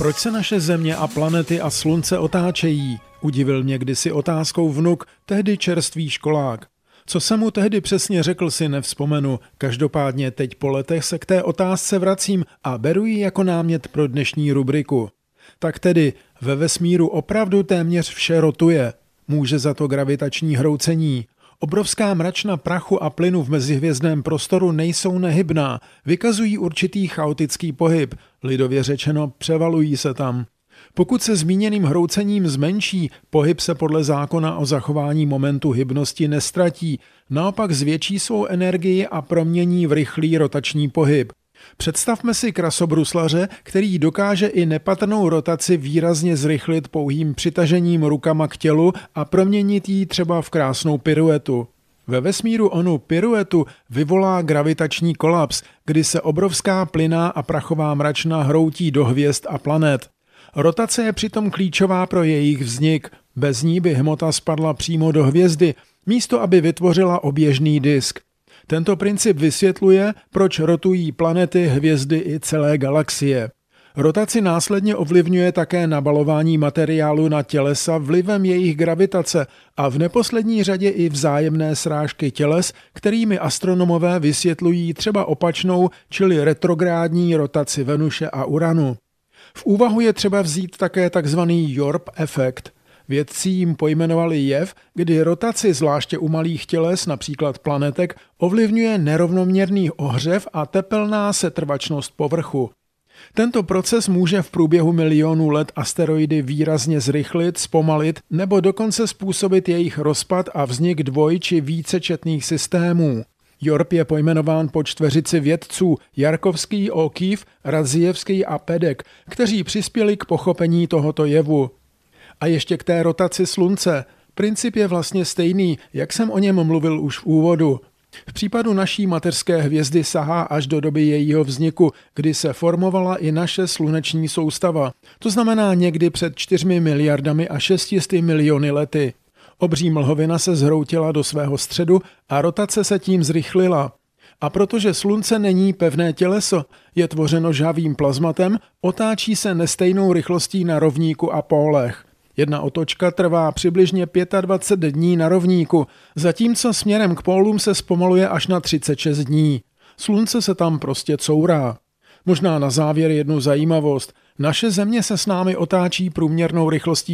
Proč se naše země a planety a slunce otáčejí? Udivil mě kdysi otázkou vnuk, tehdy čerstvý školák. Co jsem mu tehdy přesně řekl, si nevzpomenu. Každopádně teď po letech se k té otázce vracím a beru ji jako námět pro dnešní rubriku. Tak tedy, ve vesmíru opravdu téměř vše rotuje. Může za to gravitační hroucení. Obrovská mračna prachu a plynu v mezihvězdném prostoru nejsou nehybná, vykazují určitý chaotický pohyb, lidově řečeno převalují se tam. Pokud se zmíněným hroucením zmenší, pohyb se podle zákona o zachování momentu hybnosti nestratí, naopak zvětší svou energii a promění v rychlý rotační pohyb. Představme si krasobruslaře, který dokáže i nepatrnou rotaci výrazně zrychlit pouhým přitažením rukama k tělu a proměnit ji třeba v krásnou piruetu. Ve vesmíru onu piruetu vyvolá gravitační kolaps, kdy se obrovská plynná a prachová mračna hroutí do hvězd a planet. Rotace je přitom klíčová pro jejich vznik. Bez ní by hmota spadla přímo do hvězdy, místo aby vytvořila oběžný disk. Tento princip vysvětluje, proč rotují planety, hvězdy i celé galaxie. Rotaci následně ovlivňuje také nabalování materiálu na tělesa vlivem jejich gravitace a v neposlední řadě i vzájemné srážky těles, kterými astronomové vysvětlují třeba opačnou, čili retrográdní rotaci Venuše a Uranu. V úvahu je třeba vzít také takzvaný Yorp efekt. Vědci jim pojmenovali jev, kdy rotaci zvláště u malých těles, například planetek, ovlivňuje nerovnoměrný ohřev a tepelná setrvačnost povrchu. Tento proces může v průběhu milionů let asteroidy výrazně zrychlit, zpomalit nebo dokonce způsobit jejich rozpad a vznik dvoj- či vícečetných systémů. Yorp je pojmenován po čtveřici vědců Jarkovský, O'Keefe, Radzievský a Pedek, kteří přispěli k pochopení tohoto jevu. A ještě k té rotaci slunce. Princip je vlastně stejný, jak jsem o něm mluvil už v úvodu. V případu naší mateřské hvězdy sahá až do doby jejího vzniku, kdy se formovala i naše sluneční soustava. To znamená někdy před 4 miliardami a 600 miliony lety. Obří mlhovina se zhroutila do svého středu a rotace se tím zrychlila. A protože slunce není pevné těleso, je tvořeno žhavým plazmatem, otáčí se nestejnou rychlostí na rovníku a pólech. Jedna otočka trvá přibližně 25 dní na rovníku, zatímco směrem k pólům se zpomaluje až na 36 dní. Slunce se tam prostě courá. Možná na závěr jednu zajímavost. Naše země se s námi otáčí průměrnou rychlostí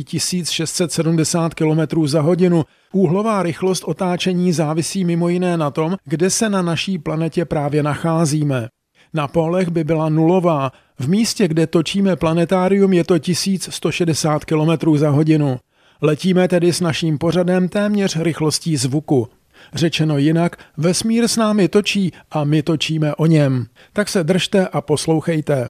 1670 km za hodinu. Úhlová rychlost otáčení závisí mimo jiné na tom, kde se na naší planetě právě nacházíme. Na pólech by byla nulová. V místě, kde točíme planetárium, je to 1160 km za hodinu. Letíme tedy s naším pořadem téměř rychlostí zvuku. Řečeno jinak, vesmír s námi točí a my točíme o něm. Tak se držte a poslouchejte.